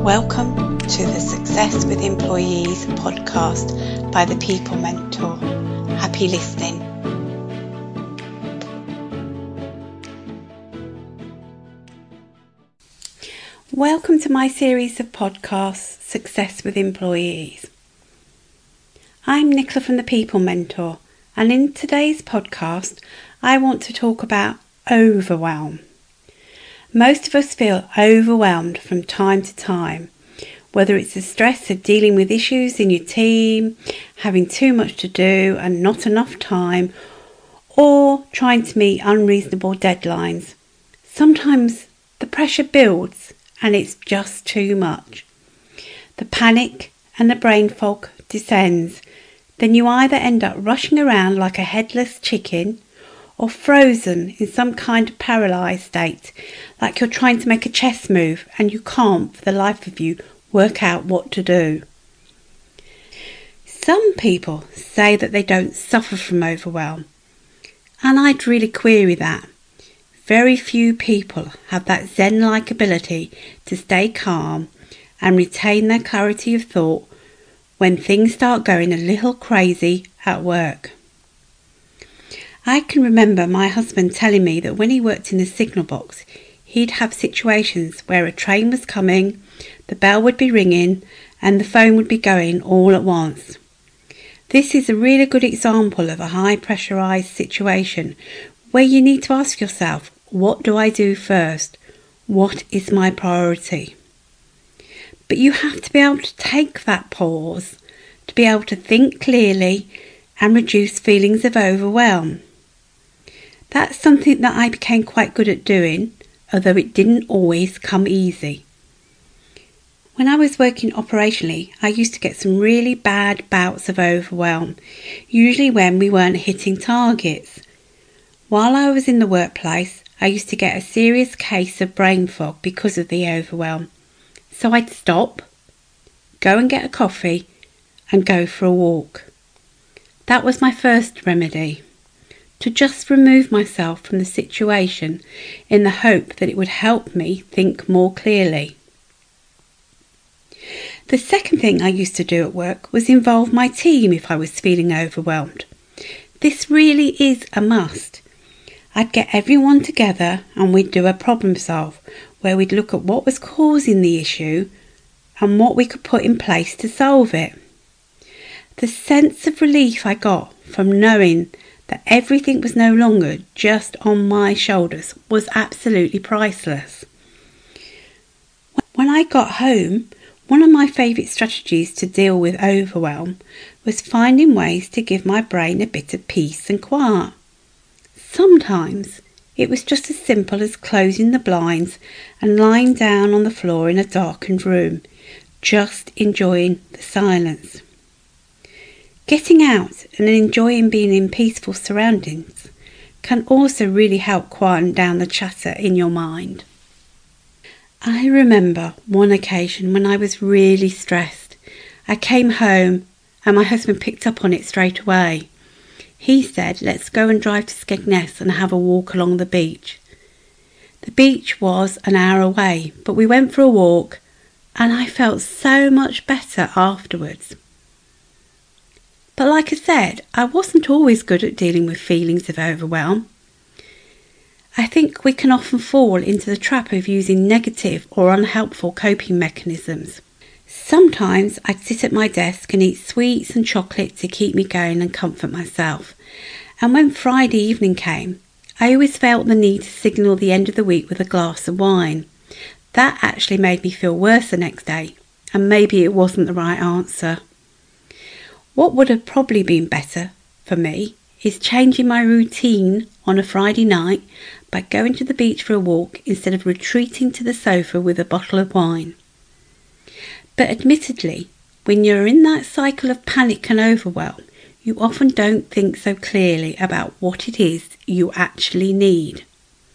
Welcome to the Success with Employees podcast by the People Mentor. Happy listening. Welcome to my series of podcasts, Success with Employees. I'm Nicola from the People Mentor, and in today's podcast, I want to talk about overwhelm. Most of us feel overwhelmed from time to time, whether it's the stress of dealing with issues in your team, having too much to do and not enough time, or trying to meet unreasonable deadlines. Sometimes the pressure builds and it's just too much. The panic and the brain fog descends. Then you either end up rushing around like a headless chicken or frozen in some kind of paralysed state, like you're trying to make a chess move and you can't, for the life of you, work out what to do. Some people say that they don't suffer from overwhelm, and I'd really query that. Very few people have that Zen-like ability to stay calm and retain their clarity of thought when things start going a little crazy at work. I can remember my husband telling me that when he worked in the signal box, he'd have situations where a train was coming, the bell would be ringing, and the phone would be going all at once. This is a really good example of a high pressurised situation where you need to ask yourself, what do I do first? What is my priority? But you have to be able to take that pause, to be able to think clearly and reduce feelings of overwhelm. That's something that I became quite good at doing, although it didn't always come easy. When I was working operationally, I used to get some really bad bouts of overwhelm, usually when we weren't hitting targets. While I was in the workplace, I used to get a serious case of brain fog because of the overwhelm. So I'd stop, go and get a coffee, and go for a walk. That was my first remedy, to just remove myself from the situation in the hope that it would help me think more clearly. The second thing I used to do at work was involve my team if I was feeling overwhelmed. This really is a must. I'd get everyone together and we'd do a problem solve where we'd look at what was causing the issue and what we could put in place to solve it. The sense of relief I got from knowing that everything was no longer just on my shoulders was absolutely priceless. When I got home, one of my favourite strategies to deal with overwhelm was finding ways to give my brain a bit of peace and quiet. Sometimes it was just as simple as closing the blinds and lying down on the floor in a darkened room, just enjoying the silence. Getting out and enjoying being in peaceful surroundings can also really help quieten down the chatter in your mind. I remember one occasion when I was really stressed. I came home and my husband picked up on it straight away. He said, let's go and drive to Skegness and have a walk along the beach. The beach was an hour away, but we went for a walk and I felt so much better afterwards. But like I said, I wasn't always good at dealing with feelings of overwhelm. I think we can often fall into the trap of using negative or unhelpful coping mechanisms. Sometimes I'd sit at my desk and eat sweets and chocolate to keep me going and comfort myself. And when Friday evening came, I always felt the need to signal the end of the week with a glass of wine. That actually made me feel worse the next day, and maybe it wasn't the right answer. What would have probably been better for me is changing my routine on a Friday night by going to the beach for a walk instead of retreating to the sofa with a bottle of wine. But admittedly, when you're in that cycle of panic and overwhelm, you often don't think so clearly about what it is you actually need.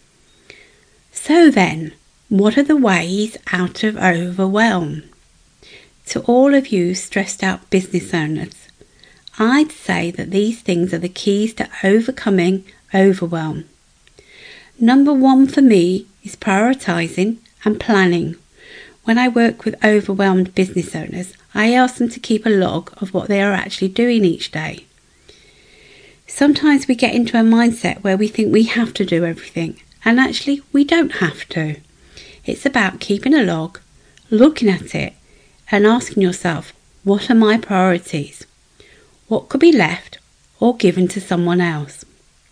So then, what are the ways out of overwhelm? To all of you stressed out business owners, I'd say that these things are the keys to overcoming overwhelm. Number one for me is prioritising and planning. When I work with overwhelmed business owners, I ask them to keep a log of what they are actually doing each day. Sometimes we get into a mindset where we think we have to do everything, and actually we don't have to. It's about keeping a log, looking at it, and asking yourself, what are my priorities? What could be left or given to someone else?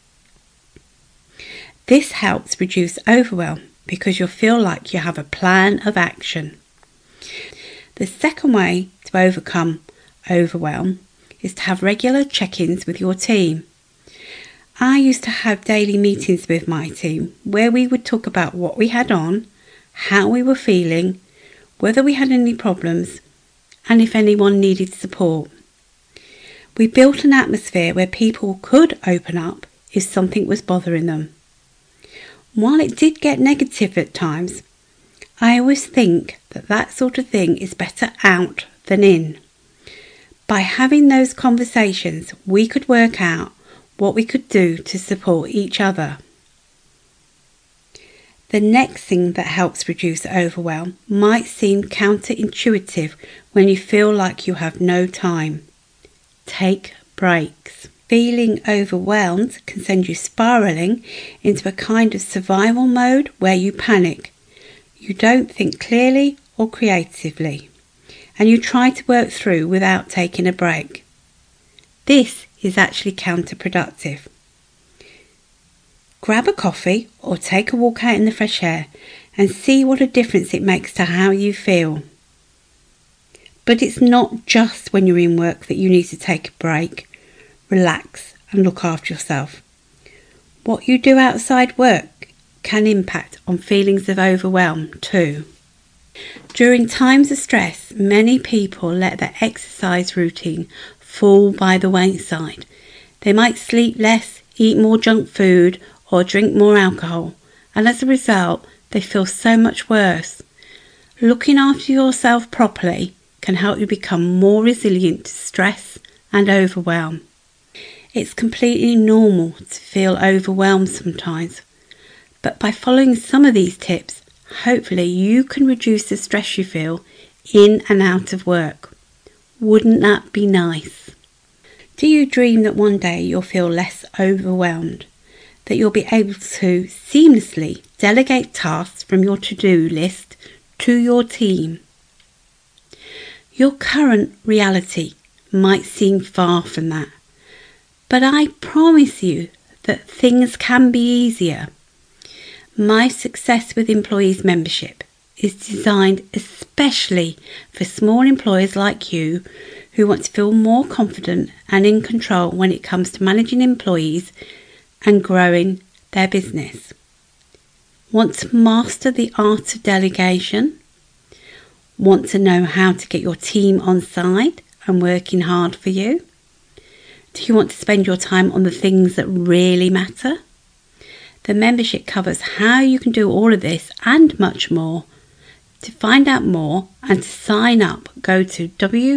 This helps reduce overwhelm because you'll feel like you have a plan of action. The second way to overcome overwhelm is to have regular check-ins with your team. I used to have daily meetings with my team where we would talk about what we had on, how we were feeling, whether we had any problems, and if anyone needed support. We built an atmosphere where people could open up if something was bothering them. While it did get negative at times, I always think that sort of thing is better out than in. By having those conversations, we could work out what we could do to support each other. The next thing that helps reduce overwhelm might seem counterintuitive when you feel like you have no time. Take breaks. Feeling overwhelmed can send you spiralling into a kind of survival mode where you panic. You don't think clearly or creatively, and you try to work through without taking a break. This is actually counterproductive. Grab a coffee or take a walk out in the fresh air and see what a difference it makes to how you feel. But it's not just when you're in work that you need to take a break. Relax and look after yourself. What you do outside work can impact on feelings of overwhelm too. During times of stress, many people let their exercise routine fall by the wayside. They might sleep less, eat more junk food, or drink more alcohol, and as a result, they feel so much worse. Looking after yourself properly can help you become more resilient to stress and overwhelm. It's completely normal to feel overwhelmed sometimes, but by following some of these tips, hopefully you can reduce the stress you feel in and out of work. Wouldn't that be nice? Do you dream that one day you'll feel less overwhelmed, that you'll be able to seamlessly delegate tasks from your to-do list to your team? Your current reality might seem far from that, but I promise you that things can be easier. My Success with Employees membership is designed especially for small employers like you who want to feel more confident and in control when it comes to managing employees and growing their business. Want to master the art of delegation? Want to know how to get your team on side and working hard for you? Do you want to spend your time on the things that really matter? The membership covers how you can do all of this and much more. To find out more and to sign up, go to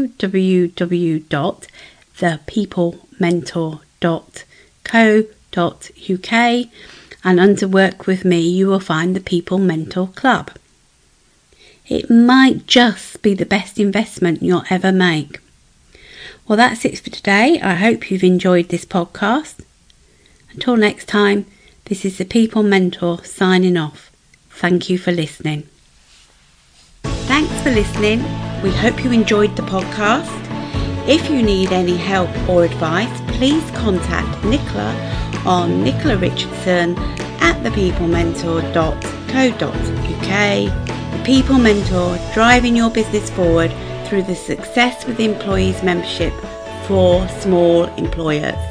www.thepeoplementor.co.uk and under Work With Me you will find the People Mentor Club. It might just be the best investment you'll ever make. Well, that's it for today. I hope you've enjoyed this podcast. Until next time, this is the People Mentor signing off. Thank you for listening. Thanks for listening. We hope you enjoyed the podcast. If you need any help or advice, please contact Nicola on nicolaRichardson@thepeoplementor.co.uk. The People Mentor, driving your business forward through the Success with Employees membership for small employers.